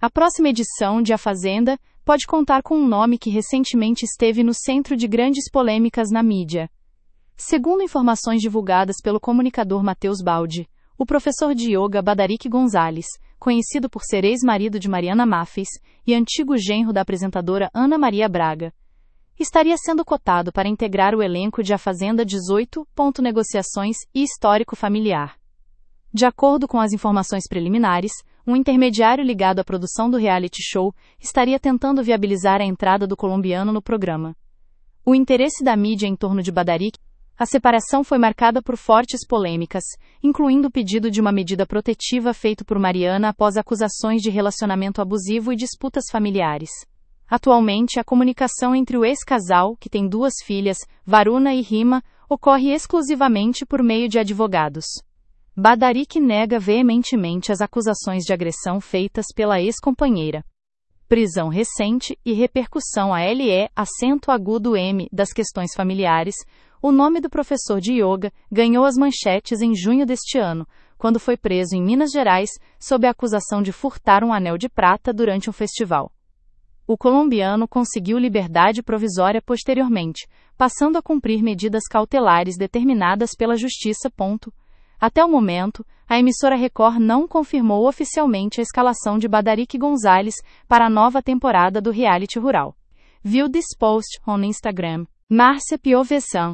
A próxima edição de A Fazenda pode contar com um nome que recentemente esteve no centro de grandes polêmicas na mídia. Segundo informações divulgadas pelo comunicador Matheus Baldi, o professor de yoga Badarik Gonzalez, conhecido por ser ex-marido de Mariana Maffes e antigo genro da apresentadora Ana Maria Braga, estaria sendo cotado para integrar o elenco de A Fazenda 18. Negociações e histórico familiar. De acordo com as informações preliminares, um intermediário ligado à produção do reality show estaria tentando viabilizar a entrada do colombiano no programa. O interesse da mídia em torno de Badarik. A separação foi marcada por fortes polêmicas, incluindo o pedido de uma medida protetiva feito por Mariana após acusações de relacionamento abusivo e disputas familiares. Atualmente, a comunicação entre o ex-casal, que tem 2 filhas, Varuna e Rima, ocorre exclusivamente por meio de advogados. Badarik nega veementemente as acusações de agressão feitas pela ex-companheira. Prisão recente e repercussão acento agudo M das questões familiares. O nome do professor de yoga ganhou as manchetes em junho deste ano, quando foi preso em Minas Gerais sob a acusação de furtar um anel de prata durante um festival. O colombiano conseguiu liberdade provisória posteriormente, passando a cumprir medidas cautelares determinadas pela Justiça. Até o momento, a emissora Record não confirmou oficialmente a escalação de Badarik Gonzalez para a nova temporada do reality rural. View this post on Instagram. Márcia Piovesan.